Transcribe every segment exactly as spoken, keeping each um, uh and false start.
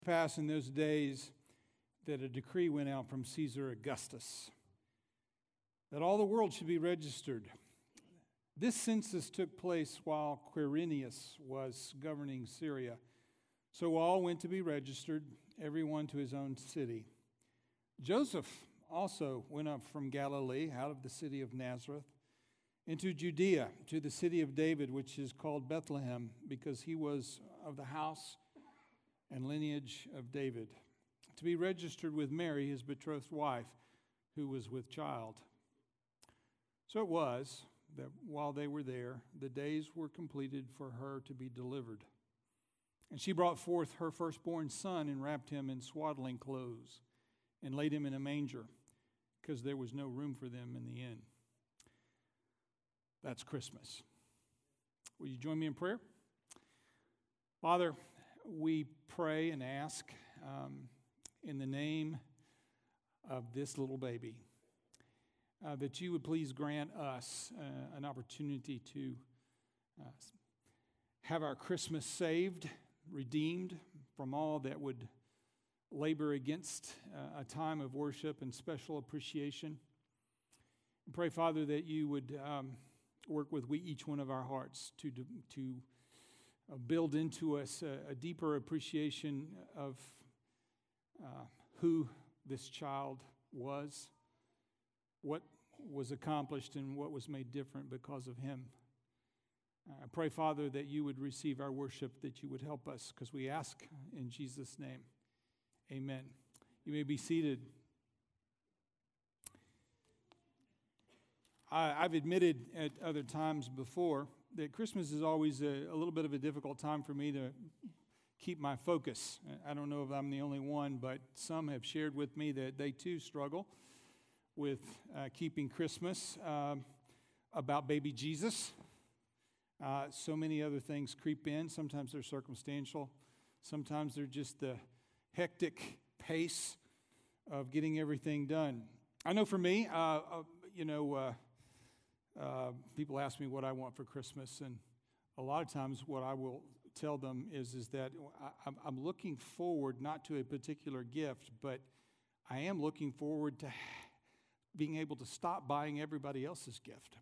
Pass in those days that a decree went out from Caesar Augustus that all the world should be registered. This census took place while Quirinius was governing Syria. So all went to be registered, everyone to his own city. Joseph also went up from Galilee, out of the city of Nazareth, into Judea, to the city of David, which is called Bethlehem, because he was of the house and lineage of David, to be registered with Mary, his betrothed wife, who was with child. So it was that while they were there, the days were completed for her to be delivered. And she brought forth her firstborn son and wrapped him in swaddling clothes and laid him in a manger, because there was no room for them in the inn. That's Christmas. Will you join me in prayer? Father, we pray and ask um, in the name of this little baby uh, that you would please grant us uh, an opportunity to uh, have our Christmas saved, redeemed from all that would labor against uh, a time of worship and special appreciation. And pray, Father, that you would um, work with we, each one of our hearts to to uh, build into us a, a deeper appreciation of uh, who this child was, what was accomplished, and what was made different because of him. I pray, Father, that you would receive our worship, that you would help us, because we ask in Jesus' name. Amen. You may be seated. I, I've admitted at other times before that Christmas is always a, a little bit of a difficult time for me to keep my focus. I don't know if I'm the only one, but some have shared with me that they too struggle with uh, keeping Christmas um, about baby Jesus. Uh, so many other things creep in. Sometimes they're circumstantial. Sometimes they're just the hectic pace of getting everything done. I know for me, uh, uh, you know, uh, uh, people ask me what I want for Christmas, and a lot of times what I will tell them is, is that I, I'm looking forward not to a particular gift, but I am looking forward to being able to stop buying everybody else's gift.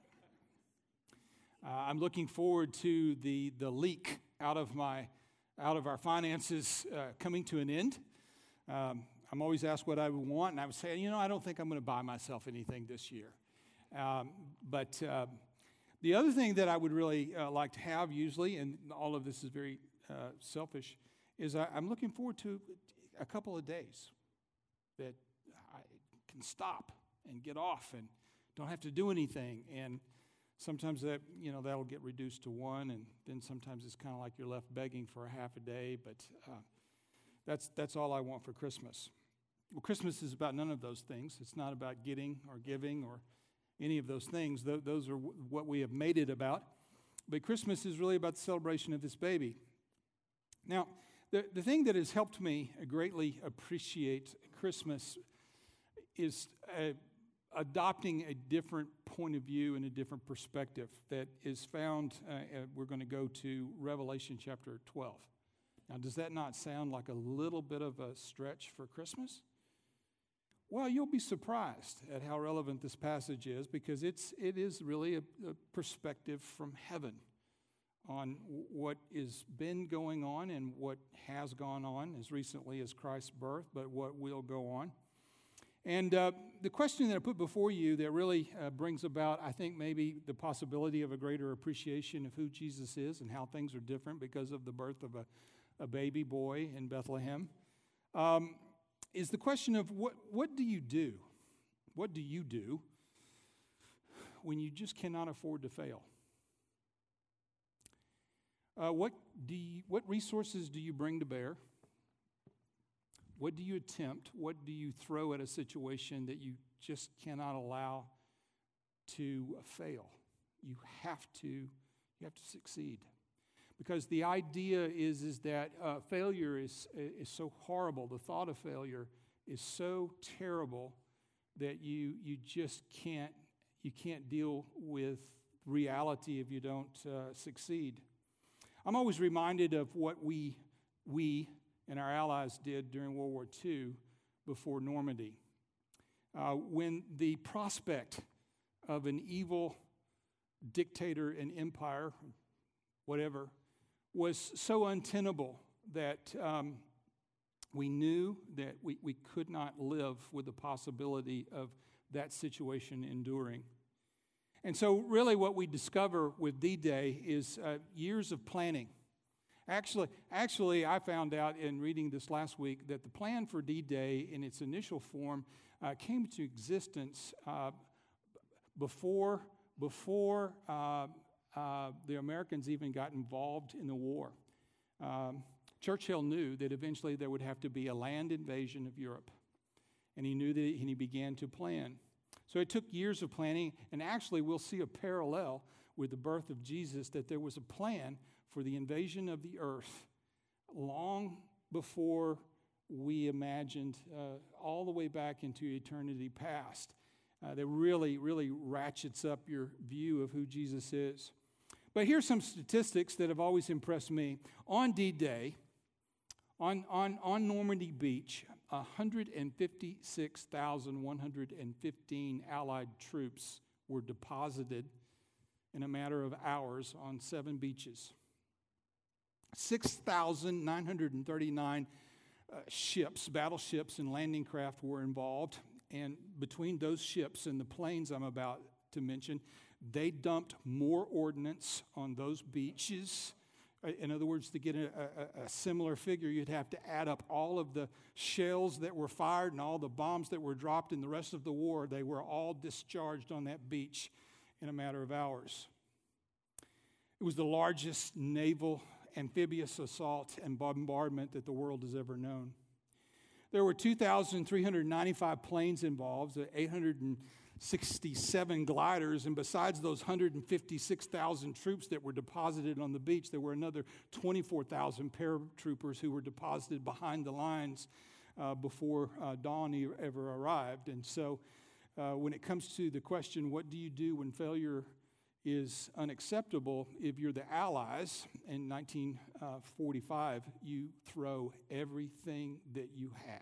Uh, I'm looking forward to the the leak out of my out of our finances uh, coming to an end. Um, I'm always asked what I would want, and I would say, you know, I don't think I'm going to buy myself anything this year. Um, but uh, the other thing that I would really uh, like to have usually, and all of this is very uh, selfish, is I, I'm looking forward to a couple of days that I can stop and get off and don't have to do anything. And sometimes that, you know, that'll get reduced to one, and then sometimes it's kind of like you're left begging for a half a day, but uh, that's that's all I want for Christmas. Well, Christmas is about none of those things. It's not about getting or giving or any of those things. Th- those are w- what we have made it about. But Christmas is really about the celebration of this baby. Now, the, the thing that has helped me greatly appreciate Christmas is uh, adopting a different point of view and a different perspective that is found, uh, uh, we're going to go to Revelation chapter twelve. Now, does that not sound like a little bit of a stretch for Christmas? Well, you'll be surprised at how relevant this passage is, because it's it is really a, a perspective from heaven on what has been going on and what has gone on as recently as Christ's birth, but what will go on. And uh, the question that I put before you that really uh, brings about, I think, maybe the possibility of a greater appreciation of who Jesus is and how things are different because of the birth of a, a baby boy in Bethlehem, um, is the question of what, what do you do? What do you do when you just cannot afford to fail? Uh, what do you, what resources do you bring to bear? What do you attempt? What do you throw at a situation that you just cannot allow to fail? You have to, you have to succeed. Because the idea is, is that uh, failure is, is so horrible. The thought of failure is so terrible that you you just can't you can't deal with reality if you don't uh, succeed. I'm always reminded of what we we and our allies did during World War Two before Normandy. Uh, when the prospect of an evil dictator and empire, whatever, was so untenable that um, we knew that we, we could not live with the possibility of that situation enduring. And so really what we discover with D-Day is uh, years of planning. Actually, actually, I found out in reading this last week that the plan for D-Day in its initial form uh, came to existence uh, before, before uh, uh, the Americans even got involved in the war. Um, Churchill knew that eventually there would have to be a land invasion of Europe, and he knew that, and he began to plan. So it took years of planning, and actually we'll see a parallel with the birth of Jesus, that there was a plan for the invasion of the earth long before we imagined, uh, all the way back into eternity past. Uh, that really, really ratchets up your view of who Jesus is. But here's some statistics that have always impressed me. On D-Day, on, on, on Normandy Beach, one hundred fifty-six thousand one hundred fifteen Allied troops were deposited in a matter of hours on seven beaches. six thousand nine hundred thirty-nine uh, ships, battleships, and landing craft were involved. And between those ships and the planes I'm about to mention, they dumped more ordnance on those beaches. In other words, to get a, a, a similar figure, you'd have to add up all of the shells that were fired and all the bombs that were dropped in the rest of the war. They were all discharged on that beach in a matter of hours. It was the largest naval amphibious assault and bombardment that the world has ever known. There were two thousand three hundred ninety-five planes involved, eight hundred sixty-seven gliders, and besides those one hundred fifty-six thousand troops that were deposited on the beach, there were another twenty-four thousand paratroopers who were deposited behind the lines uh, before uh, dawn ever arrived. And so uh, when it comes to the question, what do you do when failure is unacceptable? If you're the Allies in nineteen forty-five, you throw everything that you have.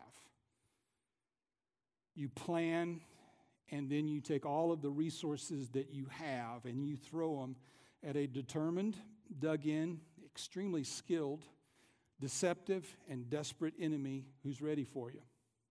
You plan, and then you take all of the resources that you have and you throw them at a determined, dug-in, extremely skilled, deceptive, and desperate enemy who's ready for you.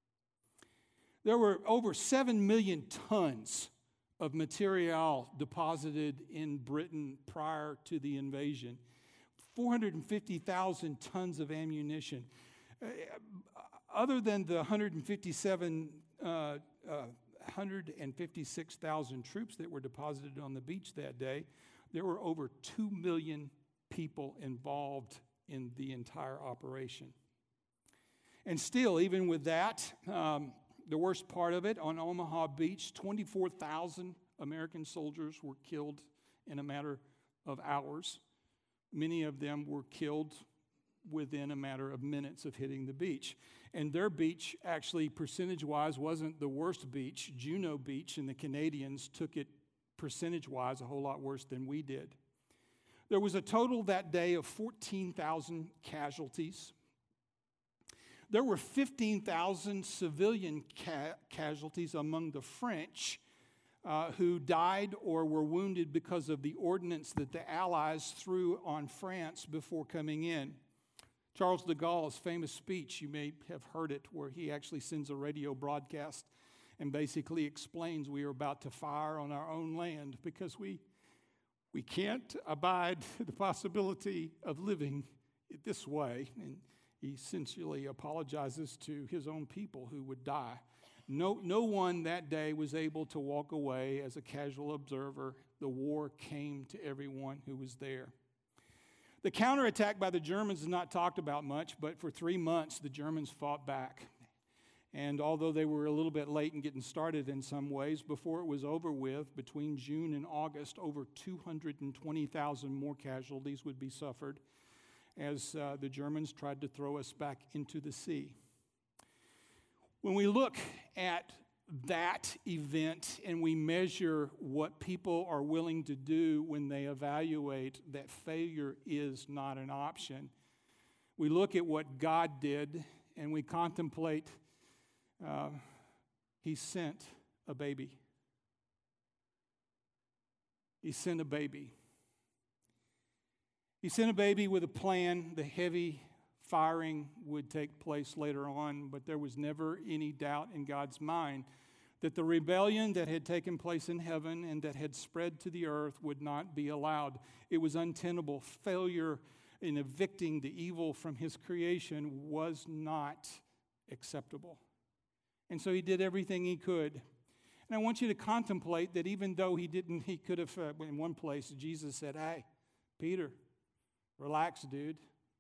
There were over seven million tons of material deposited in Britain prior to the invasion, four hundred fifty thousand tons of ammunition. Uh, other than the one hundred fifty-seven, uh, uh, one hundred fifty-six thousand troops that were deposited on the beach that day, there were over two million people involved in the entire operation. And still, even with that, um, the worst part of it, on Omaha Beach, twenty-four thousand American soldiers were killed in a matter of hours. Many of them were killed within a matter of minutes of hitting the beach. And their beach, actually, percentage-wise, wasn't the worst beach. Juno Beach and the Canadians took it, percentage-wise, a whole lot worse than we did. There was a total that day of fourteen thousand casualties. There were fifteen thousand civilian ca- casualties among the French uh, who died or were wounded because of the ordnance that the Allies threw on France before coming in. Charles de Gaulle's famous speech, you may have heard it, where he actually sends a radio broadcast and basically explains we are about to fire on our own land because we, we can't abide the possibility of living this way. And he essentially apologizes to his own people who would die. No, no one that day was able to walk away as a casual observer. The war came to everyone who was there. The counterattack by the Germans is not talked about much, but for three months the Germans fought back. And although they were a little bit late in getting started in some ways, before it was over with, between June and August, over two hundred twenty thousand more casualties would be suffered as uh, the Germans tried to throw us back into the sea. When we look at that event and we measure what people are willing to do when they evaluate that failure is not an option, we look at what God did and we contemplate uh, He sent a baby. He sent a baby. He sent a baby with a plan. The heavy firing would take place later on, but there was never any doubt in God's mind that the rebellion that had taken place in heaven and that had spread to the earth would not be allowed. It was untenable. Failure in evicting the evil from His creation was not acceptable. And so He did everything He could. And I want you to contemplate that even though He didn't, He could have, uh, in one place, Jesus said, "Hey, Peter, relax, dude.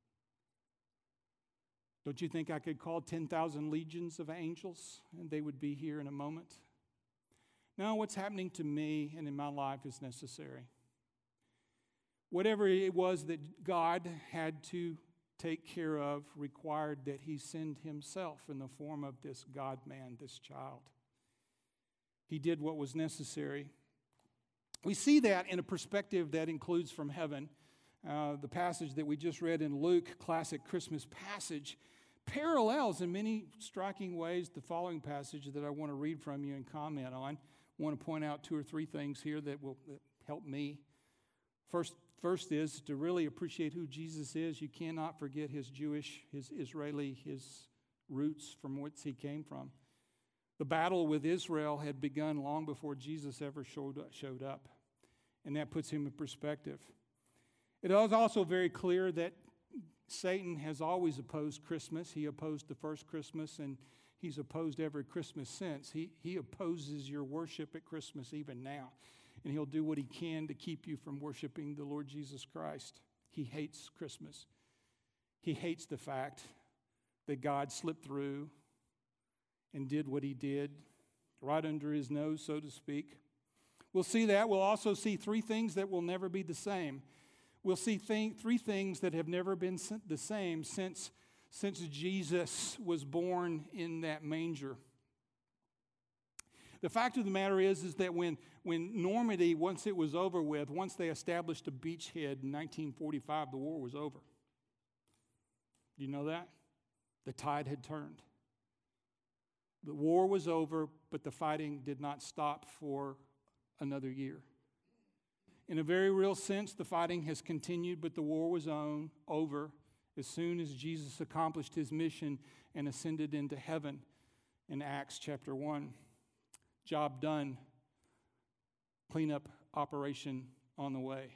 Don't you think I could call ten thousand legions of angels and they would be here in a moment?" No, what's happening to me and in my life is necessary. Whatever it was that God had to take care of required that He send Himself in the form of this God-man, this child. He did what was necessary. We see that in a perspective that includes from heaven. Uh, the passage that we just read in Luke, classic Christmas passage, parallels in many striking ways the following passage that I want to read from you and comment on. I want to point out two or three things here that will that help me. First, first is to really appreciate who Jesus is. You cannot forget His Jewish, His Israeli, His roots from whence He came from. The battle with Israel had begun long before Jesus ever showed up, showed up, and that puts Him in perspective. It is also very clear that Satan has always opposed Christmas. He opposed the first Christmas, and he's opposed every Christmas since. He, he opposes your worship at Christmas even now, and he'll do what he can to keep you from worshiping the Lord Jesus Christ. He hates Christmas. He hates the fact that God slipped through and did what He did right under His nose, so to speak. We'll see that. We'll also see three things that will never be the same. We'll see th- three things that have never been the same since, since Jesus was born in that manger. The fact of the matter is, is that when, when Normandy, once it was over with, once they established a beachhead in nineteen forty-five, the war was over. Do you know that? The tide had turned. The war was over, but the fighting did not stop for another year. In a very real sense, the fighting has continued, but the war was on, over as soon as Jesus accomplished His mission and ascended into heaven in Acts chapter one. Job done. Cleanup operation on the way.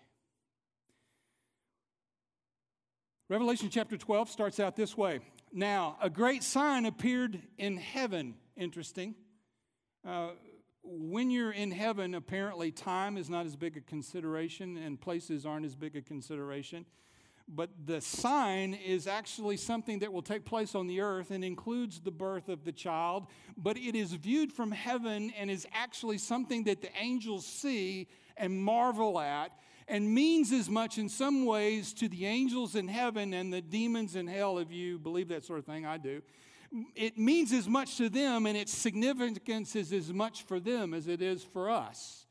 Revelation chapter twelve starts out this way. Now, a great sign appeared in heaven. Interesting. Uh, when you're in heaven, apparently time is not as big a consideration and places aren't as big a consideration. But the sign is actually something that will take place on the earth and includes the birth of the child. But it is viewed from heaven and is actually something that the angels see and marvel at, and means as much in some ways to the angels in heaven and the demons in hell, if you believe that sort of thing. I do. It means as much to them, and its significance is as much for them as it is for us.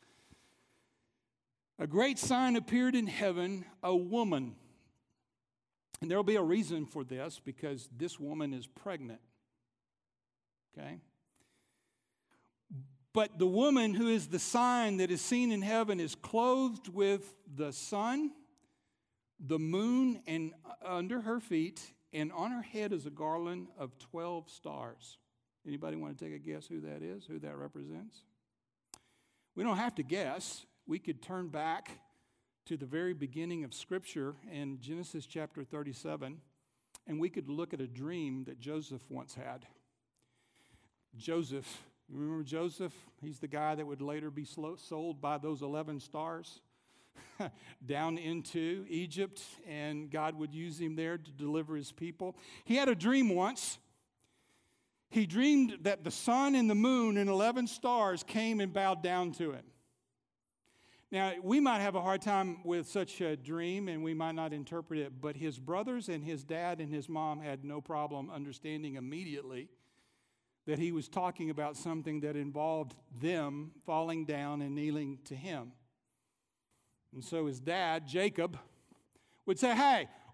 A great sign appeared in heaven, a woman. And there will be a reason for this, because this woman is pregnant. Okay? But the woman who is the sign that is seen in heaven is clothed with the sun, the moon, and under her feet, and on her head is a garland of twelve stars. Anybody want to take a guess who that is, who that represents? We don't have to guess. We could turn back to the very beginning of Scripture in Genesis chapter thirty-seven, and we could look at a dream that Joseph once had. Joseph, remember Joseph? He's the guy that would later be sold by those eleven stars down into Egypt, and God would use him there to deliver His people. He had a dream once. He dreamed that the sun and the moon and eleven stars came and bowed down to him. Now, we might have a hard time with such a dream, and we might not interpret it, but his brothers and his dad and his mom had no problem understanding immediately that he was talking about something that involved them falling down and kneeling to him. And so his dad, Jacob, would say, "Hey,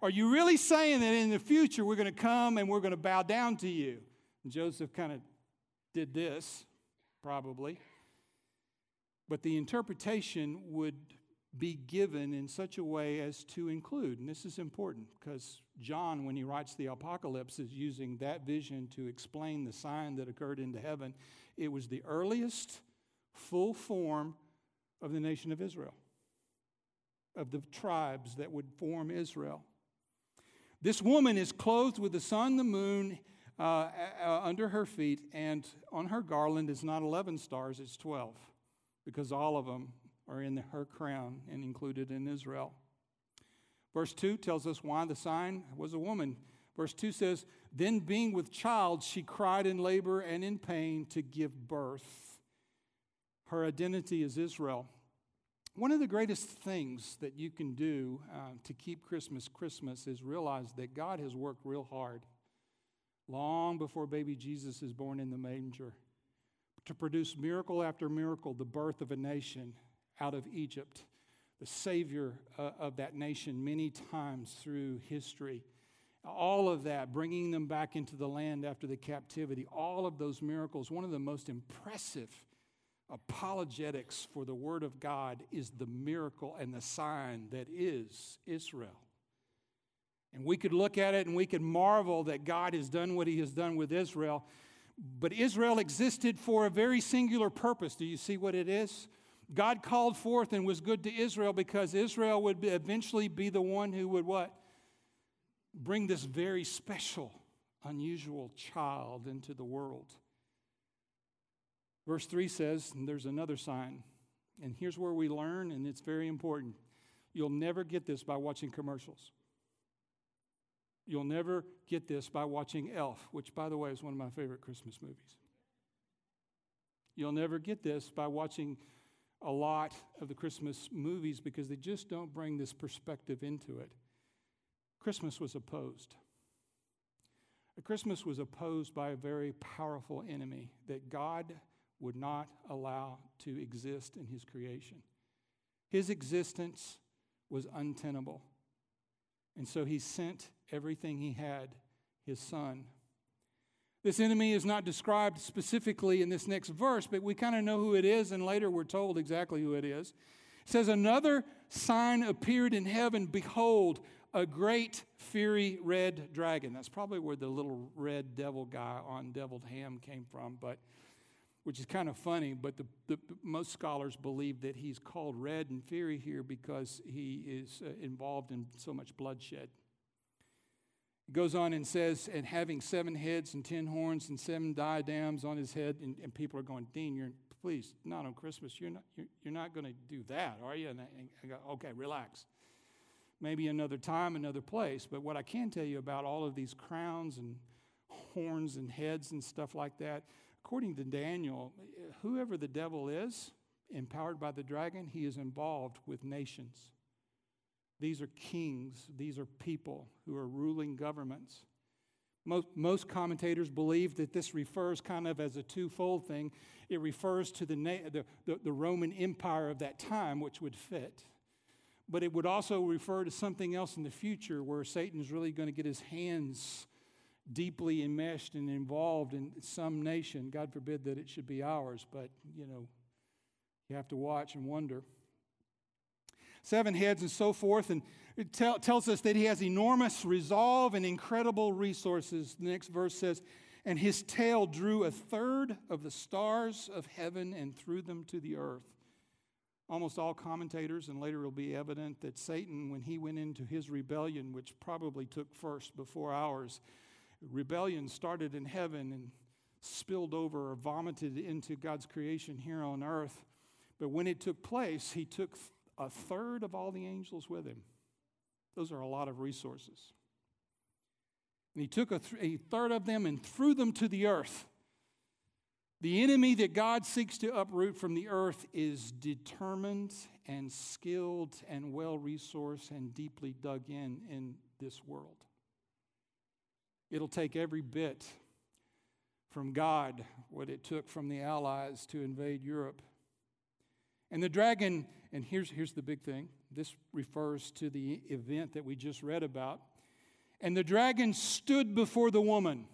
Are you really saying that in the future we're going to come and we're going to bow down to you? And Joseph kind of did this, probably. But the interpretation would be given in such a way as to include, and this is important because John, when he writes the Apocalypse, is using that vision to explain the sign that occurred into heaven. It was the earliest full form of the nation of Israel, of the tribes that would form Israel. This woman is clothed with the sun, the moon uh, uh, under her feet, and on her garland is not eleven stars, it's twelve, because all of them are in her crown and included in Israel. Verse two tells us why the sign was a woman. Verse two says, then being with child, she cried in labor and in pain to give birth. Her identity is Israel. One of the greatest things that you can do uh, to keep Christmas Christmas is realize that God has worked real hard long before baby Jesus is born in the manger to produce miracle after miracle, the birth of a nation out of Egypt, the Savior uh, of that nation many times through history. All of that, bringing them back into the land after the captivity, all of those miracles, one of the most impressive apologetics for the Word of God is the miracle and the sign that is Israel. And we could look at it and we could marvel that God has done what He has done with Israel. But Israel existed for a very singular purpose. Do you see what it is? God called forth and was good to Israel because Israel would be eventually be the one who would what? Bring this very special, unusual child into the world. Verse three says, and there's another sign. And here's where we learn, and it's very important. You'll never get this by watching commercials. You'll never get this by watching Elf, which, by the way, is one of my favorite Christmas movies. You'll never get this by watching a lot of the Christmas movies because they just don't bring this perspective into it. Christmas was opposed. Christmas was opposed by a very powerful enemy that God would not allow to exist in His creation. His existence was untenable. And so He sent everything He had, His Son. This enemy is not described specifically in this next verse, but we kind of know who it is, and later we're told exactly who it is. It says, another sign appeared in heaven. Behold, a great fiery red dragon. That's probably where the little red devil guy on deviled ham came from, but which is kind of funny, but the, the, most scholars believe that he's called red and fiery here because he is uh, involved in so much bloodshed. It goes on and says, and having seven heads and ten horns and seven diadems on his head, and, and people are going, Dean, you're please, not on Christmas. You're not you're, you're not going to do that, are you? And I, and I go, okay, relax. Maybe another time, another place. But what I can tell you about all of these crowns and horns and heads and stuff like that, according to Daniel, whoever the devil is, empowered by the dragon, he is involved with nations. These are kings. These are people who are ruling governments. Most, most commentators believe that this refers kind of as a twofold thing. It refers to the, na- the, the, the Roman Empire of that time, which would fit. But it would also refer to something else in the future where Satan's really going to get his hands deeply enmeshed and involved in some nation. God forbid that it should be ours, but, you know, you have to watch and wonder. Seven heads and so forth, and it tell, tells us that he has enormous resolve and incredible resources. The next verse says, and his tail drew a third of the stars of heaven and threw them to the earth. Almost all commentators, and later it will be evident that Satan, when he went into his rebellion, which probably took first before ours, rebellion started in heaven and spilled over or vomited into God's creation here on earth. But when it took place, he took a third of all the angels with him. Those are a lot of resources. And he took a, th- a third of them and threw them to the earth. The enemy that God seeks to uproot from the earth is determined and skilled and well-resourced and deeply dug in in this world. It'll take every bit from God what it took from the Allies to invade Europe. And the dragon, and here's, here's the big thing, this refers to the event that we just read about. And the dragon stood before the woman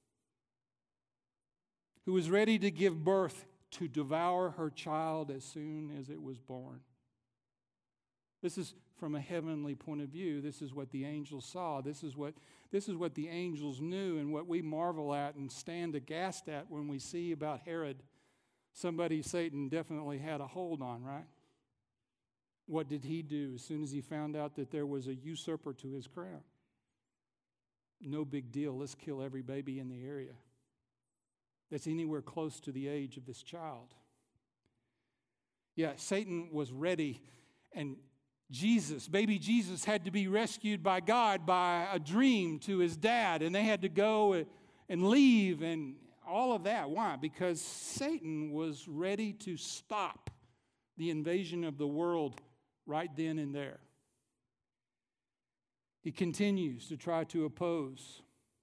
who was ready to give birth to devour her child as soon as it was born. This is from a heavenly point of view. This is what the angels saw. This is what, this is what the angels knew, and what we marvel at and stand aghast at when we see about Herod, somebody Satan definitely had a hold on, right? What did he do as soon as he found out that there was a usurper to his crown? No big deal. Let's kill every baby in the area that's anywhere close to the age of this child. Yeah, Satan was ready, and Jesus, baby Jesus, had to be rescued by God by a dream to his dad, and they had to go and leave and all of that. Why? Because Satan was ready to stop the invasion of the world right then and there. He continues to try to oppose.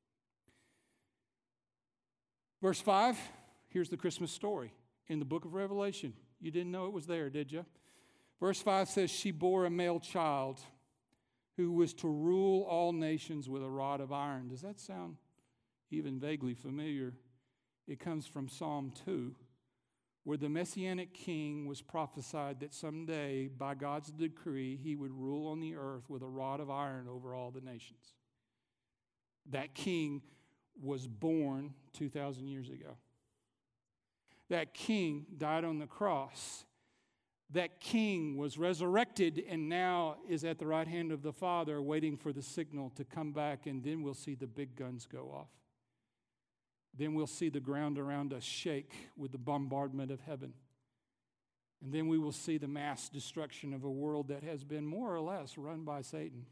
Verse five, here's the Christmas story in the book of Revelation. You didn't know it was there, did you? Verse five says, she bore a male child who was to rule all nations with a rod of iron. Does that sound even vaguely familiar? It comes from Psalm two, where the Messianic king was prophesied that someday, by God's decree, he would rule on the earth with a rod of iron over all the nations. That king was born two thousand years ago. That king died on the cross. That king was resurrected and now is at the right hand of the Father waiting for the signal to come back, and then we'll see the big guns go off. Then we'll see the ground around us shake with the bombardment of heaven. And then we will see the mass destruction of a world that has been more or less run by Satan.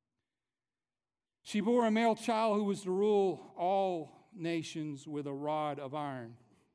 She bore a male child who was to rule all nations with a rod of iron.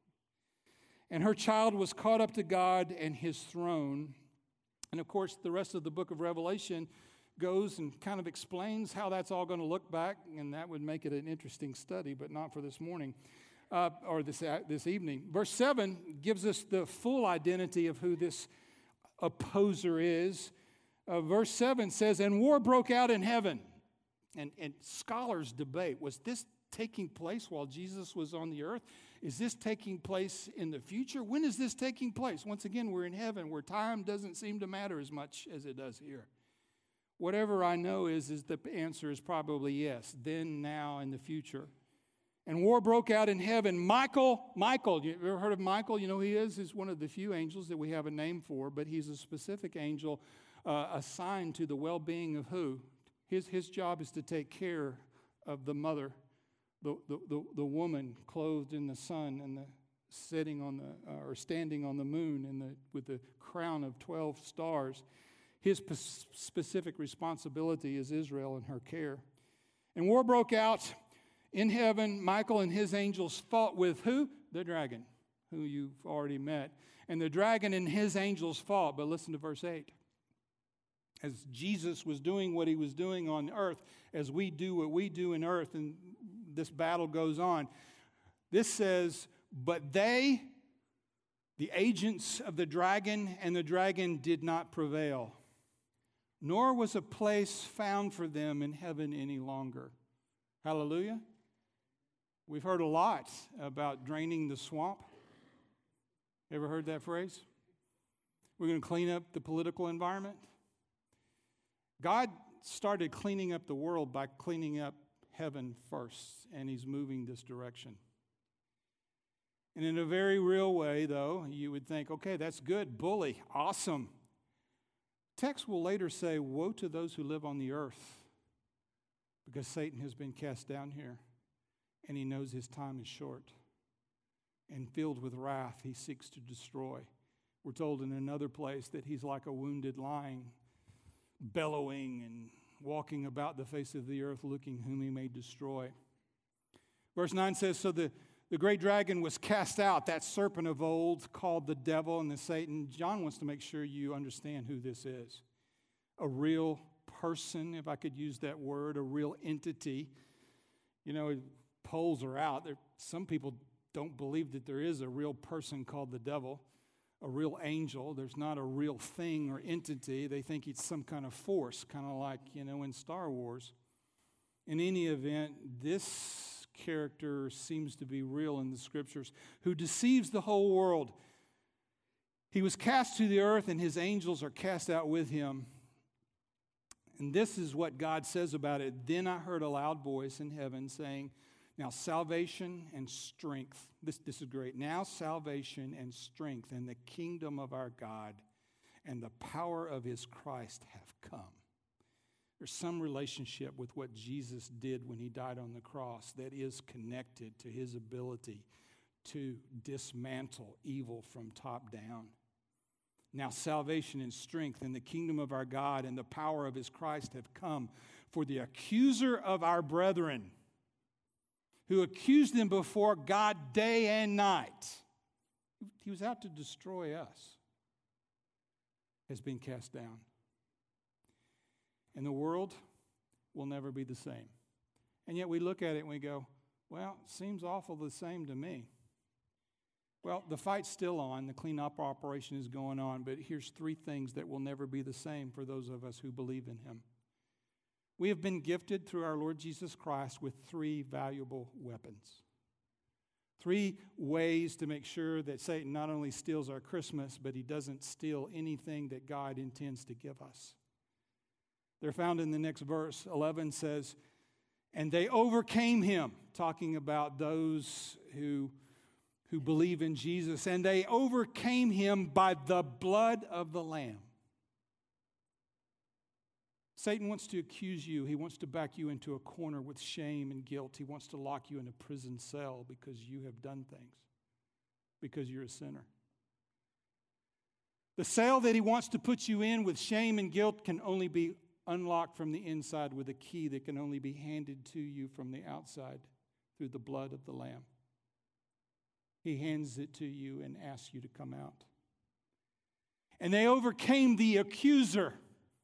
And her child was caught up to God and his throne. And of course, the rest of the book of Revelation goes and kind of explains how that's all going to look back, and that would make it an interesting study, but not for this morning uh, or this, uh, this evening. Verse seven gives us the full identity of who this opposer is. Uh, verse seven says, and war broke out in heaven. And, and scholars debate, was this taking place while Jesus was on the earth? Is this taking place in the future? When is this taking place? Once again, we're in heaven where time doesn't seem to matter as much as it does here. Whatever I know is, is the answer is probably yes, then, now, in the future. And war broke out in heaven. Michael, Michael, you ever heard of Michael? You know who he is? He's one of the few angels that we have a name for, but he's a specific angel uh, assigned to the well-being of who? His, his job is to take care of the mother, the, the, the, the woman clothed in the sun and the sitting on the, uh, or standing on the moon and the, with the crown of twelve stars. His p- specific responsibility is Israel and her care. And war broke out in heaven. Michael and his angels fought with who? The dragon, who you've already met. And the dragon and his angels fought. But listen to verse eight. As Jesus was doing what he was doing on earth, as we do what we do in earth, and this battle goes on. This says, but they, the agents of the dragon, and the dragon did not prevail, nor was a place found for them in heaven any longer. Hallelujah. We've heard a lot about draining the swamp. Ever heard that phrase? We're going to clean up the political environment. God started cleaning up the world by cleaning up heaven first, and he's moving this direction. And in a very real way, though, you would think, okay, that's good, bully, awesome. Text will later say, woe to those who live on the earth, because Satan has been cast down here, and he knows his time is short. And filled with wrath, he seeks to destroy. We're told in another place that he's like a wounded lion, bellowing and walking about the face of the earth, looking whom he may destroy. Verse nine says, so the, the great dragon was cast out, that serpent of old called the devil and the Satan. John wants to make sure you understand who this is. A real person, if I could use that word, a real entity. You know, polls are out. There, some people don't believe that there is a real person called the devil. A real angel. There's not a real thing or entity. They think it's some kind of force, kind of like, you know, in Star Wars. In any event, this character seems to be real in the Scriptures, who deceives the whole world. He was cast to the earth, and his angels are cast out with him. And this is what God says about it. Then I heard a loud voice in heaven saying, now salvation and strength, this, this is great. Now salvation and strength and the kingdom of our God and the power of his Christ have come. There's some relationship with what Jesus did when he died on the cross that is connected to his ability to dismantle evil from top down. Now salvation and strength and the kingdom of our God and the power of his Christ have come. For the accuser of our brethren, who accused them before God day and night, he was out to destroy us, has been cast down. And the world will never be the same. And yet we look at it and we go, well, it seems awful the same to me. Well, the fight's still on. The cleanup operation is going on. But here's three things that will never be the same for those of us who believe in him. We have been gifted through our Lord Jesus Christ with three valuable weapons. Three ways to make sure that Satan not only steals our Christmas, but he doesn't steal anything that God intends to give us. They're found in the next verse. eleven says, and they overcame him, talking about those who, who believe in Jesus. And they overcame him by the blood of the Lamb. Satan wants to accuse you. He wants to back you into a corner with shame and guilt. He wants to lock you in a prison cell because you have done things, because you're a sinner. The cell that he wants to put you in with shame and guilt can only be unlocked from the inside with a key that can only be handed to you from the outside through the blood of the Lamb. He hands it to you and asks you to come out. And they overcame the accuser.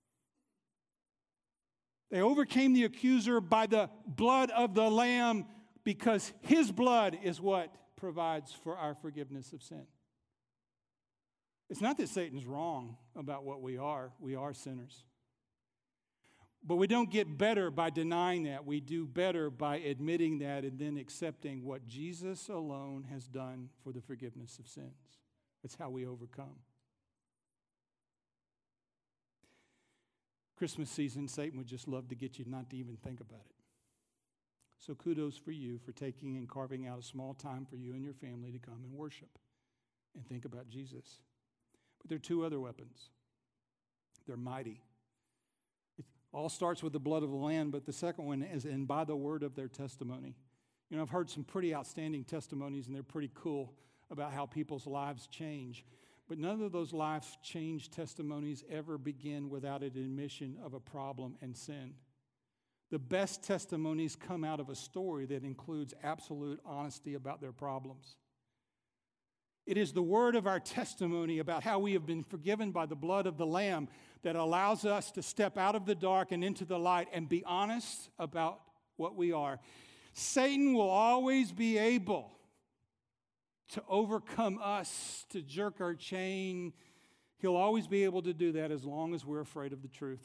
They overcame the accuser by the blood of the Lamb, because his blood is what provides for our forgiveness of sin. It's not that Satan's wrong about what we are. We are sinners. But we don't get better by denying that. We do better by admitting that and then accepting what Jesus alone has done for the forgiveness of sins. That's how we overcome. Christmas season, Satan would just love to get you not to even think about it. So kudos for you for taking and carving out a small time for you and your family to come and worship and think about Jesus. But there are two other weapons. They're mighty. It all starts with the blood of the Lamb, but the second one is, and by the word of their testimony. You know, I've heard some pretty outstanding testimonies, and they're pretty cool about how people's lives change. But none of those life-change testimonies ever begin without an admission of a problem and sin. The best testimonies come out of a story that includes absolute honesty about their problems. It is the word of our testimony about how we have been forgiven by the blood of the Lamb that allows us to step out of the dark and into the light and be honest about what we are. Satan will always be able to overcome us, to jerk our chain. He'll always be able to do that as long as we're afraid of the truth.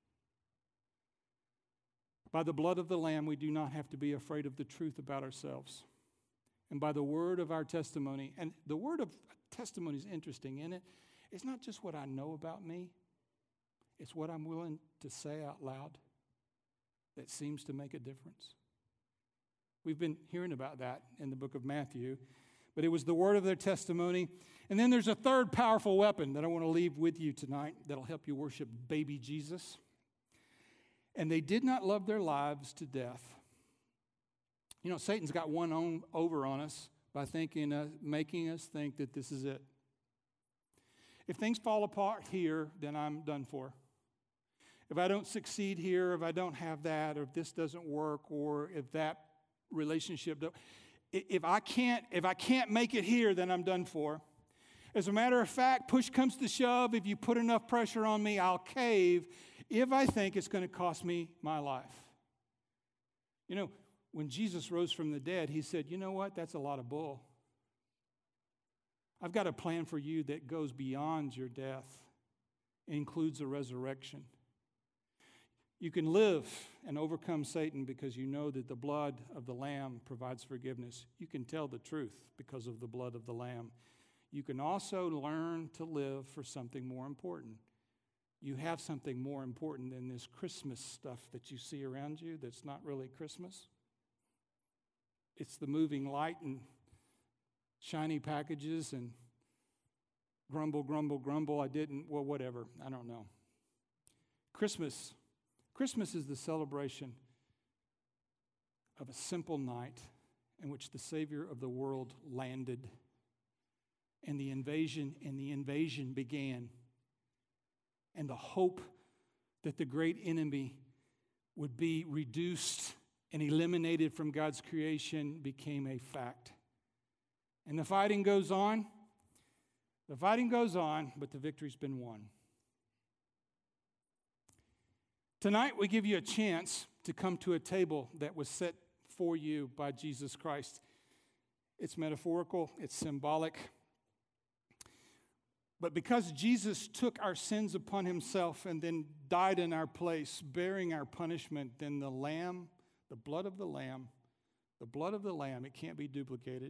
By the blood of the Lamb, we do not have to be afraid of the truth about ourselves. And by the word of our testimony, and the word of testimony is interesting, isn't it? It's not just what I know about me. It's what I'm willing to say out loud that seems to make a difference. We've been hearing about that in the book of Matthew, but it was the word of their testimony. And then there's a third powerful weapon that I want to leave with you tonight that'll help you worship baby Jesus. And they did not love their lives to death. You know, Satan's got one on, over on us by thinking, uh, making us think that this is it. If things fall apart here, then I'm done for. If I don't succeed here, if I don't have that, or if this doesn't work, or if that relationship, don't, if I can't, if I can't make it here, then I'm done for. As a matter of fact, push comes to shove. If you put enough pressure on me, I'll cave if I think it's going to cost me my life. You know, when Jesus rose from the dead, he said, you know what? That's a lot of bull. I've got a plan for you that goes beyond your death. It includes a resurrection. You can live and overcome Satan because you know that the blood of the Lamb provides forgiveness. You can tell the truth because of the blood of the Lamb. You can also learn to live for something more important. You have something more important than this Christmas stuff that you see around you that's not really Christmas. It's the moving light and shiny packages and grumble, grumble, grumble. I didn't, well, whatever. I don't know. Christmas. Christmas is the celebration of a simple night in which the Savior of the world landed and the invasion and the invasion began. And the hope that the great enemy would be reduced and eliminated from God's creation became a fact. And the fighting goes on. The fighting goes on, but the victory's been won. Tonight, we give you a chance to come to a table that was set for you by Jesus Christ. It's metaphorical, it's symbolic. But because Jesus took our sins upon himself and then died in our place, bearing our punishment, then the Lamb, the blood of the Lamb, the blood of the Lamb, it can't be duplicated.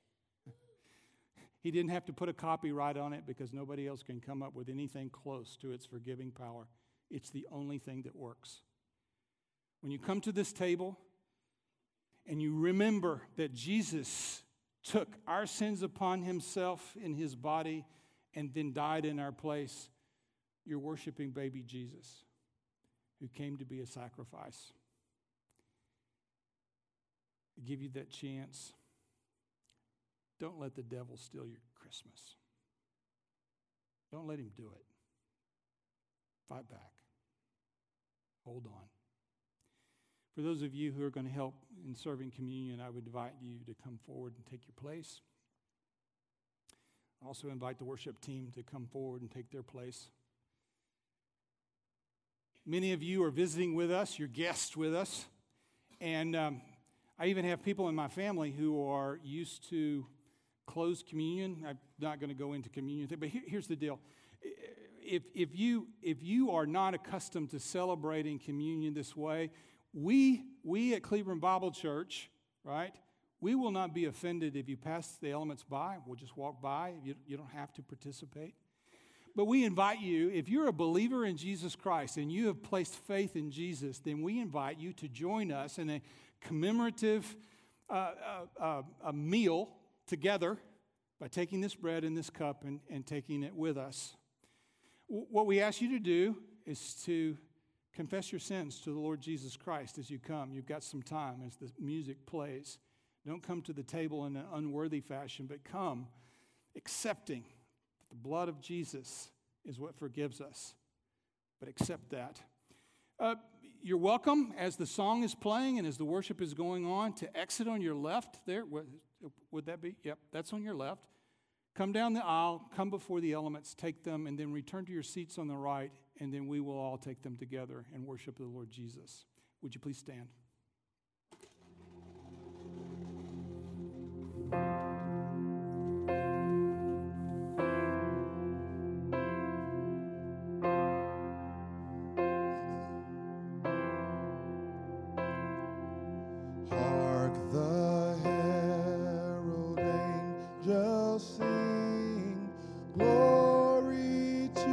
He didn't have to put a copyright on it because nobody else can come up with anything close to its forgiving power. It's the only thing that works. When you come to this table and you remember that Jesus took our sins upon himself in his body and then died in our place, you're worshiping baby Jesus, who came to be a sacrifice. I give you that chance. Don't let the devil steal your Christmas. Don't let him do it. Fight back. Hold on. For those of you who are going to help in serving communion, I would invite you to come forward and take your place. I also invite the worship team to come forward and take their place. Many of you are visiting with us, you're guests with us, and um, I even have people in my family who are used to closed communion. I'm not going to go into communion, but here, here's the deal. If, if, you, if you are not accustomed to celebrating communion this way, we, we at Cleveland Bible Church, right, we will not be offended if you pass the elements by. We'll just walk by. You, you don't have to participate. But we invite you, if you're a believer in Jesus Christ and you have placed faith in Jesus, then we invite you to join us in a commemorative uh, uh, uh, a meal together by taking this bread and this cup and, and taking it with us. W- what we ask you to do is to confess your sins to the Lord Jesus Christ as you come. You've got some time as the music plays. Don't come to the table in an unworthy fashion, but come accepting that the blood of Jesus is what forgives us. But accept that. Uh, you're welcome as the song is playing and as the worship is going on to exit on your left there. Would, would that be? Yep, that's on your left. Come down the aisle, come before the elements, take them, and then return to your seats on the right, and then we will all take them together and worship the Lord Jesus. Would you please stand?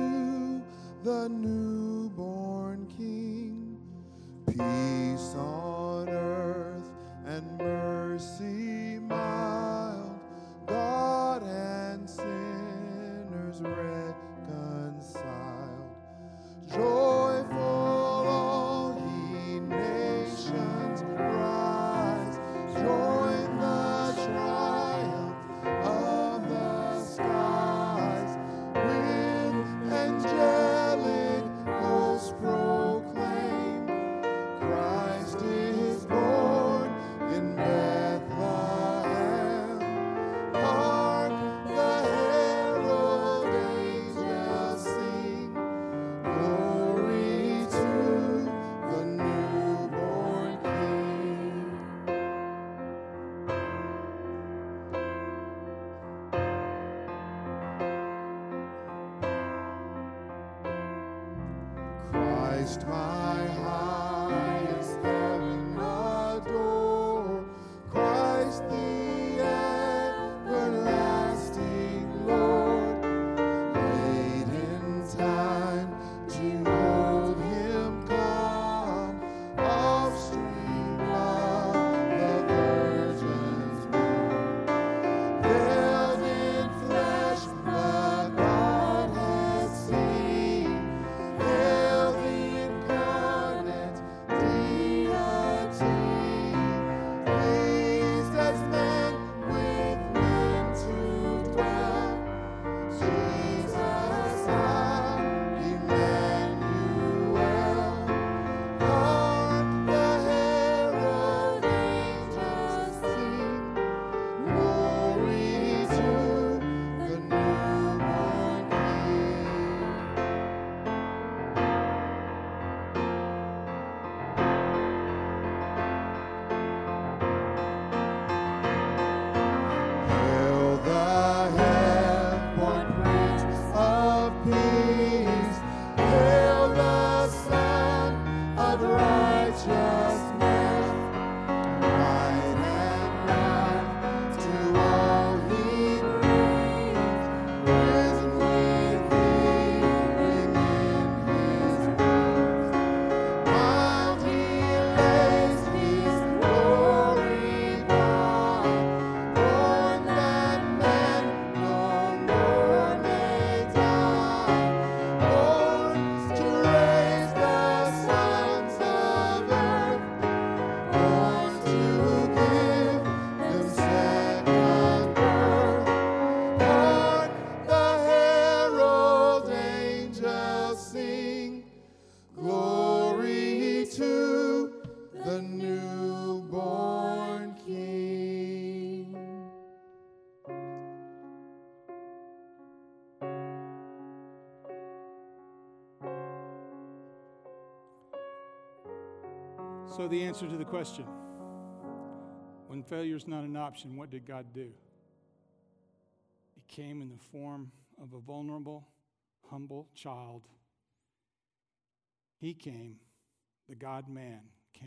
Newborn King, peace on Christ my highest heaven adore, Christ the everlasting Lord, late in time to hold him calm, offspring of the Virgin's womb, veiled in flesh, but God had seen, hail the incarnate deity, pleased as men with men to dwell, Jesus our Emmanuel. Hark the herald angels sing, glory to the newborn King. Hail the heaven-born Prince of Peace, hail the Son of righteousness, light and life to all he brings, risen with thee within his wings. While he lays his glory by, born that man no more may die, born to raise the sons of earth, born to give them second birth. Hark the herald angels sing, glory to the newborn King. So, the answer to the question, when failure is not an option, what did God do? He came in the form of a vulnerable, humble child. He came, the God-man,